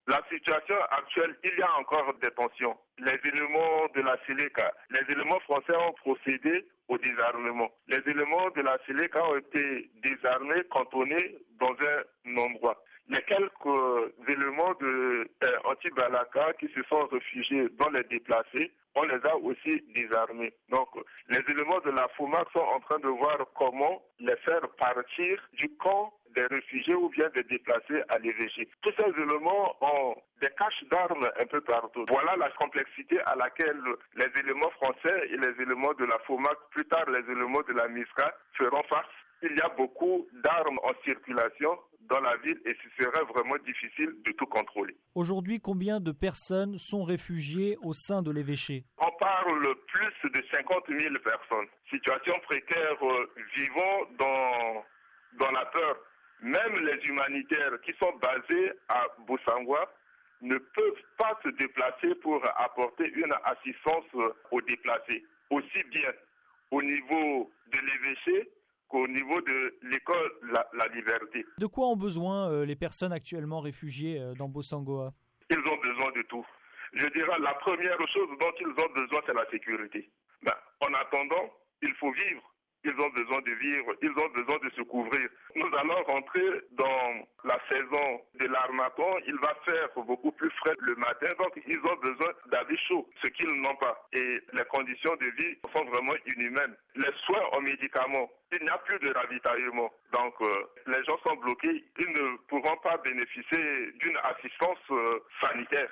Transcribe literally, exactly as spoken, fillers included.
La situation actuelle, il y a encore des tensions. Les éléments de la Séléka, les éléments français ont procédé au désarmement. Les éléments de la Séléka ont été désarmés, cantonnés dans un endroit. Les quelques éléments de euh, anti-Balaka qui se sont réfugiés dans les déplacés, on les a aussi désarmés. Donc, les éléments de la FOMAC sont en train de voir comment les faire partir du camp des réfugiés ou bien des déplacés à l'évêché. Tous ces éléments ont des caches d'armes un peu partout. Voilà la complexité à laquelle les éléments français et les éléments de la FOMAC, plus tard les éléments de la MISCA, feront face. Il y a beaucoup d'armes en circulation dans la ville et ce serait vraiment difficile de tout contrôler. Aujourd'hui, combien de personnes sont réfugiées au sein de l'évêché? On parle plus de cinquante mille personnes. Situation précaire, euh, vivant dans, dans la peur. Même les humanitaires qui sont basés à Bossangoa ne peuvent pas se déplacer pour apporter une assistance aux déplacés. Aussi bien au niveau de l'évêché qu'au niveau de l'école La, la Liberté. De quoi ont besoin euh, les personnes actuellement réfugiées euh, dans Bossangoa? Ils ont besoin de tout. Je dirais la première chose dont ils ont besoin, c'est la sécurité. Ben, en attendant, il faut vivre. Ils ont besoin de vivre, ils ont besoin de se couvrir. Nous allons rentrer dans la saison de l'harmattan. Il va faire beaucoup plus frais le matin, donc ils ont besoin d'habits chauds, ce qu'ils n'ont pas. Et les conditions de vie sont vraiment inhumaines. Les soins en médicaments, il n'y a plus de ravitaillement. Donc euh, les gens sont bloqués, ils ne pourront pas bénéficier d'une assistance euh, sanitaire.